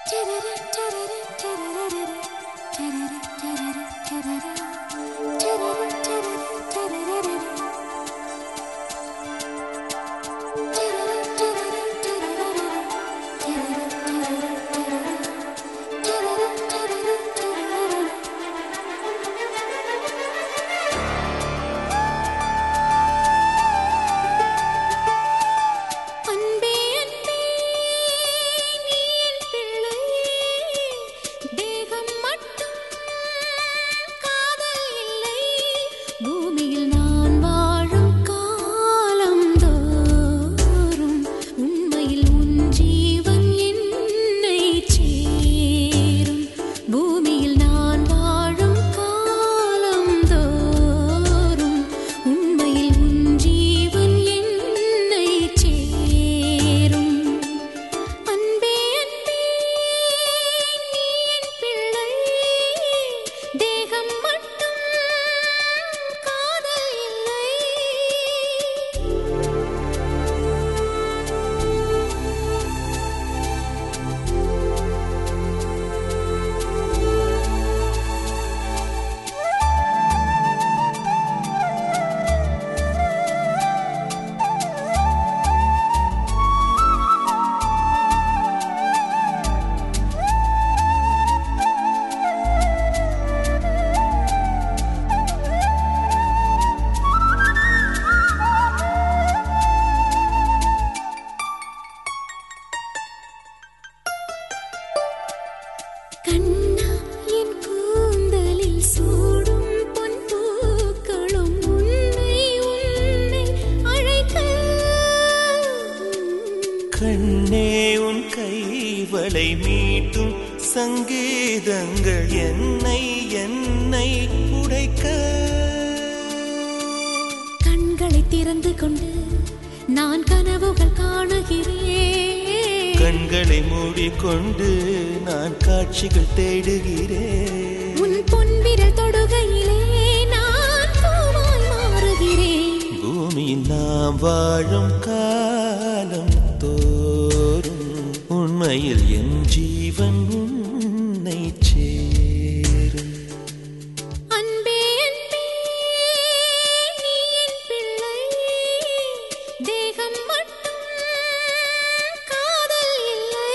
கண்ணே உன் கைவளை மீட்டும் சங்கீதங்கள் என்னை என்னை உடைக்க. கண்களை திறந்து கொண்டு நான் கனவுகள் காணுகிறேன். கண்களை மூடிக்கொண்டு நான் காட்சிகள் தேடுகிறேன். உன் பொன்விரல் தொடுகையிலே நான் பூவாய் மாறுகிறேன். பூமியில் நாம் வாழும் காலம் தோறும் உண்மையில் என் ஜீவன் உன்னை சேரும். அன்பே அன்பே நீ என் பிள்ளை, தேகம் மட்டும் காதல் இல்லை.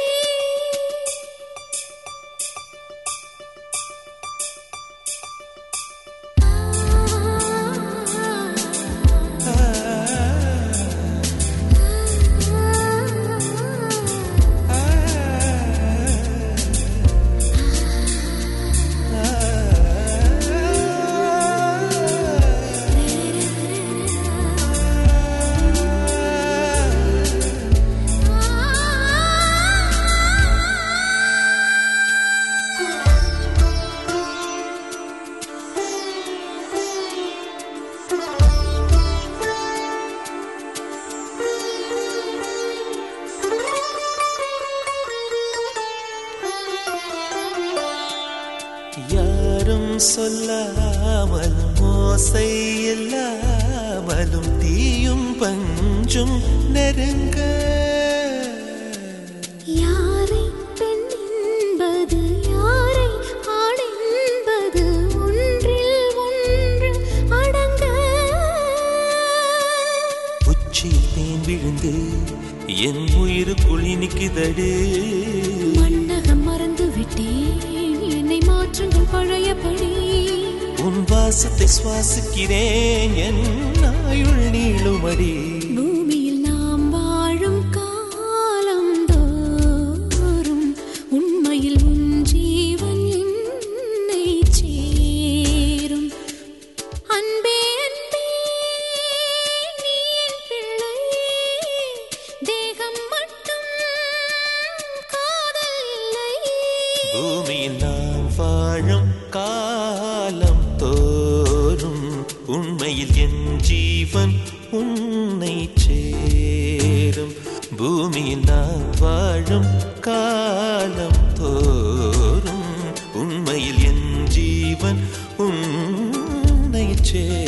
யாரும் சொல்லாமலும் ஓசை இல்லாமலும் தீயும் பஞ்சும் நெருங்க. யாரை பெண் என்பது யாரை ஆண் என்பது ஒன்றில் ஒன்று அடங்க. உச்சியில் தேன் விழுந்து என் உயிருக்குள் இனிக்குதடு. மன்னகம் மறந்து விட்டேன், என்னை மாற்றுங்கள் பழையபடி. உன் வாசத்தை சுவாசிக்கிறேன், என் ஆயுள் நீளுமடி. பூமியில் நாம் வாழும் காலம் தோறும் உண்மையில் உன் ஜீவன் என்னை சேரும். அன்பே அன்பே நீ என் பிள்ளை, தேகம் மட்டும் காதல் இல்லை. பூமியில் நாம் வாழும் காலம் தோறும் உண்மையில் என் ஜீவன் உன்னை சேரும். பூமியில் நாம் வாழும் காலம் தோறும் உண்மையில் என் ஜீவன் உன்னை சேரும்.